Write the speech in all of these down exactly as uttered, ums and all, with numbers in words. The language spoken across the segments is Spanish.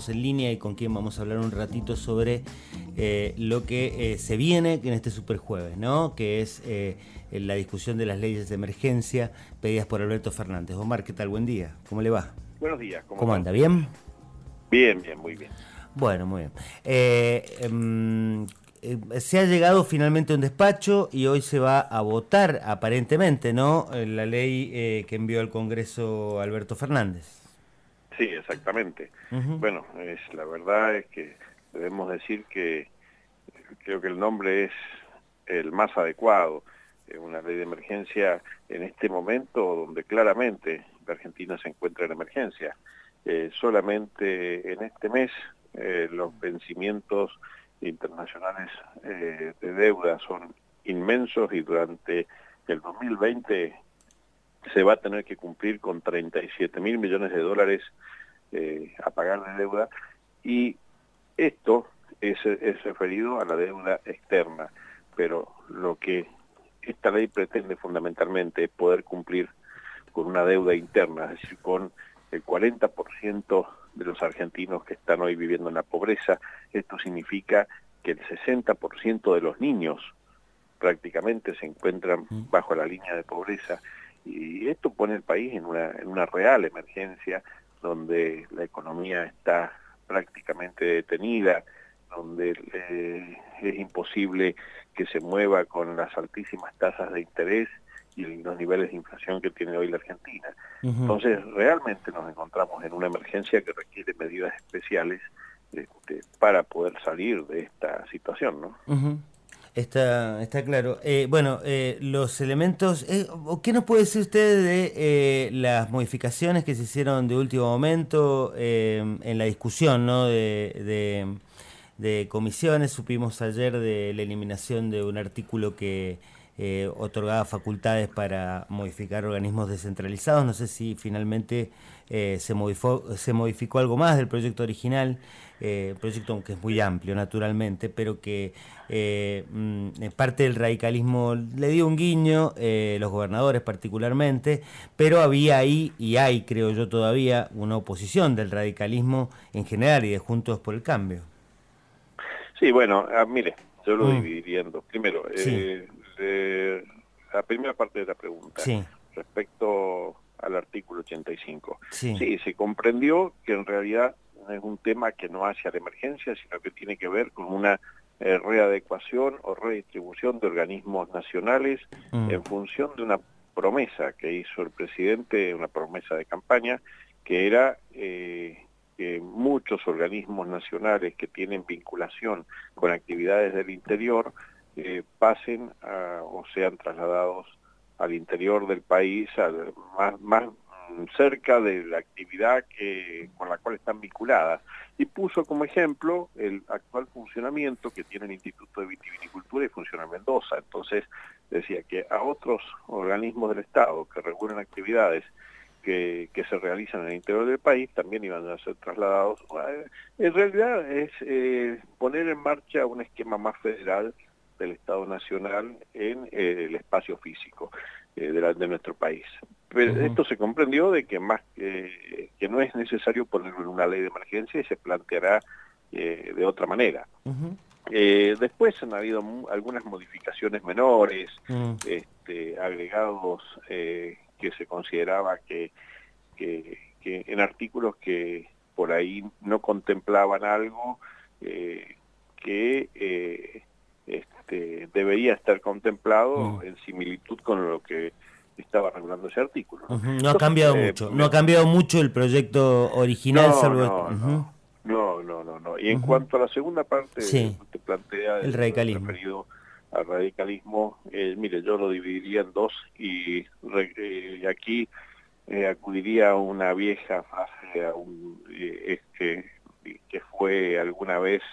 tenemos en línea y con quien vamos a hablar un ratito sobre eh, lo que eh, se viene en este Superjueves, ¿no? Que es eh, la discusión de las leyes de emergencia pedidas por Alberto Fernández. Omar, ¿qué tal? Buen día. ¿Cómo le va? Buenos días. ¿Cómo, ¿Cómo anda? ¿Bien? Bien, bien, muy bien. Bueno, muy bien. Eh, eh, eh, se ha llegado finalmente a un despacho y hoy se va a votar, aparentemente, ¿no? La ley eh, que envió al Congreso Alberto Fernández. Sí, exactamente. Uh-huh. Bueno, es, la verdad es que debemos decir que creo que el nombre es el más adecuado. Una ley de emergencia en este momento donde claramente la Argentina se encuentra en emergencia. Eh, solamente en este mes eh, los vencimientos internacionales eh, de deuda son inmensos y durante el dos mil veinte se va a tener que cumplir con treinta y siete mil millones de dólares eh, a pagar de deuda, y esto es, es referido a la deuda externa, pero lo que esta ley pretende fundamentalmente es poder cumplir con una deuda interna, es decir, con el cuarenta por ciento de los argentinos que están hoy viviendo en la pobreza. Esto significa que el sesenta por ciento de los niños prácticamente se encuentran bajo la línea de pobreza, y esto pone el país en una, en una real emergencia donde la economía está prácticamente detenida, donde eh, es imposible que se mueva con las altísimas tasas de interés y los niveles de inflación que tiene hoy la Argentina. Uh-huh. Entonces, realmente nos encontramos en una emergencia que requiere medidas especiales este, para poder salir de esta situación, ¿no? Uh-huh. Está, está claro. Eh, bueno, eh, los elementos... Eh, ¿Qué nos puede decir usted de eh, las modificaciones que se hicieron de último momento eh, en la discusión, ¿no? de, de, de comisiones? Supimos ayer de la eliminación de un artículo que eh, otorgaba facultades para modificar organismos descentralizados. No sé si finalmente eh, se, modificó, se modificó algo más del proyecto original. Eh, proyecto que es muy amplio, naturalmente, pero que eh, mm, parte del radicalismo le dio un guiño, eh, los gobernadores particularmente, pero había ahí, y hay, creo yo todavía, una oposición del radicalismo en general y de Juntos por el Cambio. Sí, bueno, ah, mire, yo lo mm. dividiría en dos. Primero, sí. eh, de, la primera parte de la pregunta, sí. respecto al artículo ochenta y cinco. Sí. sí, se comprendió que en realidad no es un tema que no hace a la emergencia, sino que tiene que ver con una eh, readecuación o redistribución de organismos nacionales mm. en función de una promesa que hizo el presidente, una promesa de campaña, que era eh, que muchos organismos nacionales que tienen vinculación con actividades del interior eh, pasen a, o sean trasladados al interior del país, al, más, más cerca de la actividad que, con la cual están vinculadas. Y puso como ejemplo el actual funcionamiento que tiene el Instituto de Vitivinicultura y funciona en Mendoza. Entonces decía que a otros organismos del Estado que regulan actividades que, que se realizan en el interior del país también iban a ser trasladados. En realidad es eh, poner en marcha un esquema más federal del Estado Nacional en eh, el espacio físico eh, de, la, de nuestro país. Pero uh-huh. esto se comprendió de que más eh, que no es necesario ponerlo en una ley de emergencia y se planteará eh, de otra manera. Uh-huh. eh, después han habido algunas modificaciones menores, uh-huh. este, agregados eh, que se consideraba que, que, que en artículos que por ahí no contemplaban algo eh, que eh, este, debería estar contemplado uh-huh. en similitud con lo que estaba regulando ese artículo. ¿no? Uh-huh. No Entonces, ha cambiado eh, mucho, no ha cambiado mucho el proyecto original, no, salvo... no, uh-huh. no, no, no, no, no. Y en uh-huh. cuanto a la segunda parte sí. que te plantea el radicalismo, referido al radicalismo, eh, mire, yo lo dividiría en dos y eh, aquí eh, acudiría a una vieja frase, a un, eh, este, que fue alguna vez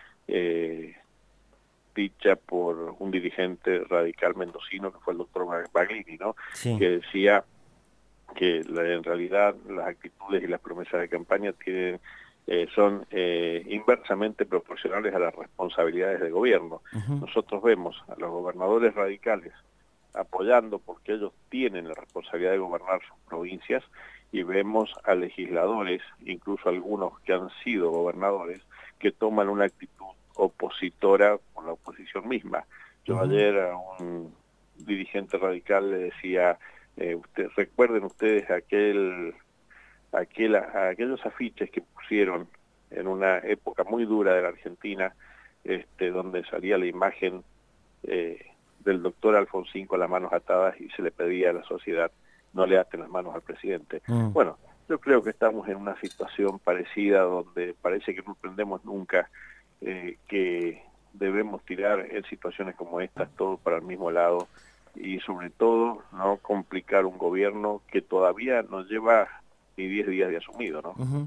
eh, dicha por un dirigente radical mendocino, que fue el doctor Baglini, ¿no? Sí. Que decía que la, en realidad las actitudes y las promesas de campaña tienen, eh, son eh, inversamente proporcionales a las responsabilidades del gobierno. Uh-huh. Nosotros vemos a los gobernadores radicales apoyando porque ellos tienen la responsabilidad de gobernar sus provincias, y vemos a legisladores, incluso algunos que han sido gobernadores, que toman una actitud opositora con la oposición misma. Yo uh-huh. ayer a un dirigente radical le decía, eh, usted, recuerden ustedes aquel, aquel, aquellos afiches que pusieron en una época muy dura de la Argentina, este, donde salía la imagen eh, del doctor Alfonsín con las manos atadas y se le pedía a la sociedad no le aten las manos al presidente. Mm. Bueno, yo creo que estamos en una situación parecida donde parece que no aprendemos nunca eh, que debemos tirar en situaciones como estas todo para el mismo lado y sobre todo no complicar un gobierno que todavía no lleva ni diez días de asumido, ¿no? Uh-huh.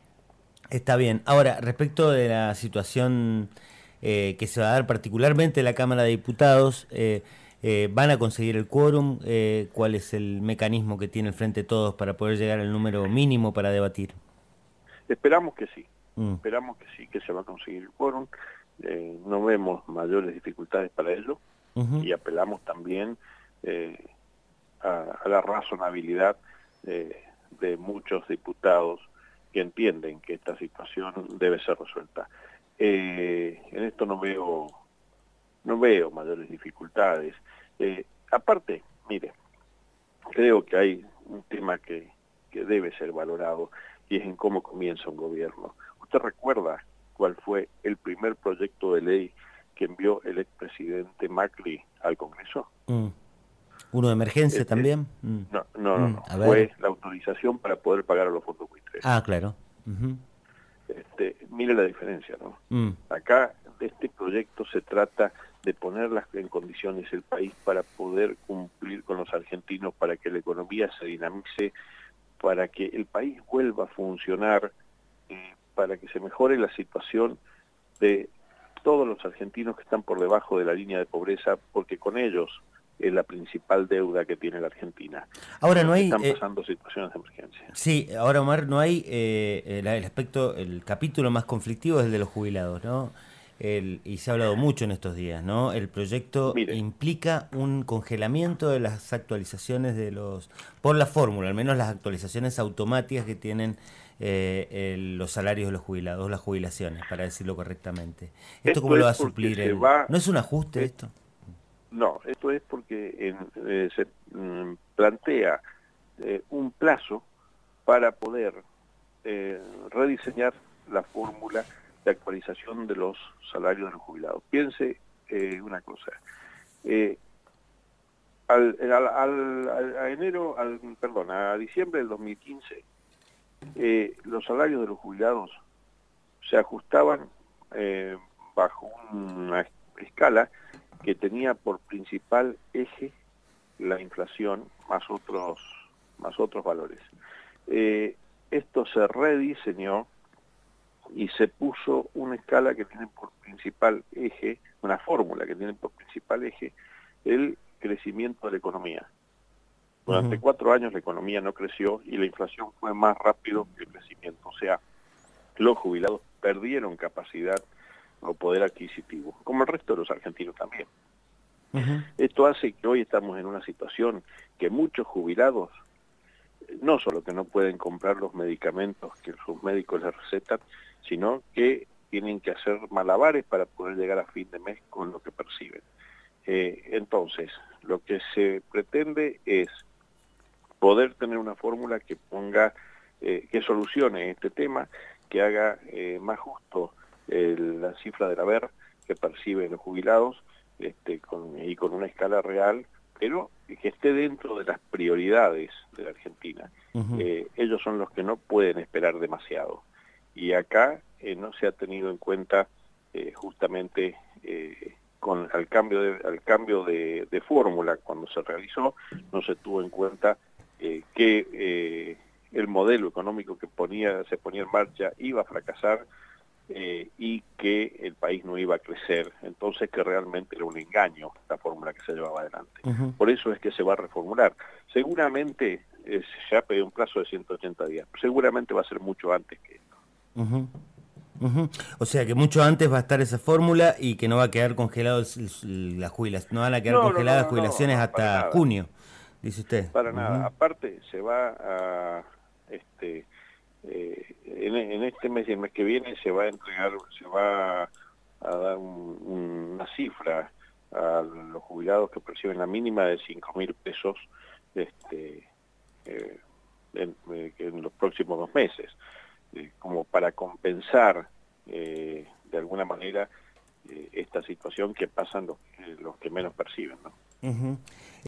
Está bien. Ahora, respecto de la situación eh, que se va a dar particularmente en la Cámara de Diputados, eh, Eh, ¿van a conseguir el quórum? Eh, ¿Cuál es el mecanismo que tiene el Frente Todos para poder llegar al número mínimo para debatir? Esperamos que sí, mm. esperamos que sí, que se va a conseguir el quórum. Eh, no vemos mayores dificultades para ello uh-huh. y apelamos también eh, a, a la razonabilidad eh, de muchos diputados que entienden que esta situación debe ser resuelta. Eh, en esto no veo... No veo mayores dificultades. Eh, aparte, mire, creo que hay un tema que, que debe ser valorado y es en cómo comienza un gobierno. ¿Usted recuerda cuál fue el primer proyecto de ley que envió el expresidente Macri al Congreso? Mm. ¿Uno de emergencia este, también? Mm. No, no, no. Mm, no. Fue la autorización para poder pagar a los fondos buitres. Ah, claro. Uh-huh. Este, mire la diferencia, ¿no? Mm. Acá de este proyecto se trata de ponerlas en condiciones el país para poder cumplir con los argentinos, para que la economía se dinamice, para que el país vuelva a funcionar, eh, para que se mejore la situación de todos los argentinos que están por debajo de la línea de pobreza, porque con ellos es la principal deuda que tiene la Argentina. Ahora no hay... Están eh, pasando situaciones de emergencia. Sí, ahora Omar, no hay eh, el, el aspecto, el capítulo más conflictivo es el de los jubilados, ¿no? El, y se ha hablado mucho en estos días, ¿no? El proyecto Mire. implica un congelamiento de las actualizaciones de los... por la fórmula, al menos las actualizaciones automáticas que tienen eh, el, los salarios de los jubilados, las jubilaciones, para decirlo correctamente. ¿Esto, ¿Esto cómo lo va a suplir? El, va, ¿No es un ajuste es, esto? No, esto es porque en, eh, se mm, plantea eh, un plazo para poder eh, rediseñar la fórmula de actualización de los salarios de los jubilados. Piense eh, una cosa, eh, al, al, al, al, a enero, al, perdón, a diciembre del dos mil quince, eh, los salarios de los jubilados se ajustaban eh, bajo una escala que tenía por principal eje la inflación más otros, más otros valores. Eh, esto se rediseñó y se puso una escala que tiene por principal eje, una fórmula que tiene por principal eje el crecimiento de la economía. Durante uh-huh. cuatro años la economía no creció y la inflación fue más rápido que el crecimiento. O sea, los jubilados perdieron capacidad o poder adquisitivo, como el resto de los argentinos también. Uh-huh. Esto hace que hoy estamos en una situación que muchos jubilados no solo que no pueden comprar los medicamentos que sus médicos les recetan, sino que tienen que hacer malabares para poder llegar a fin de mes con lo que perciben. Eh, entonces, lo que se pretende es poder tener una fórmula que ponga, eh, que solucione este tema, que haga eh, más justo eh, la cifra del haber que perciben los jubilados este, con, y con una escala real, pero que esté dentro de las prioridades de la Argentina. Uh-huh. Eh, ellos son los que no pueden esperar demasiado. Y acá eh, no se ha tenido en cuenta eh, justamente eh, con al cambio de, al cambio de, de fórmula cuando se realizó, no se tuvo en cuenta eh, que eh, el modelo económico que ponía se ponía en marcha iba a fracasar eh, y que el país no iba a crecer. Entonces que realmente era un engaño la fórmula que se llevaba adelante. Uh-huh. Por eso es que se va a reformular. Seguramente eh, se ha pedido un plazo de ciento ochenta días, seguramente va a ser mucho antes que esto. Uh-huh. Uh-huh. O sea que mucho antes va a estar esa fórmula y que no va a quedar congelado las jubilaciones, no van a quedar no, congeladas no, no, jubilaciones no, no, hasta junio, dice usted. Para uh-huh. nada, aparte se va a, Este, eh, en, en este mes y el mes que viene se va a entregar, se va a, a dar un, una cifra a los jubilados que perciben la mínima de cinco mil pesos este, eh, en, en los próximos dos meses, eh, como para compensar eh, de alguna manera eh, esta situación que pasan los, eh, los que menos perciben, ¿no? Uh-huh.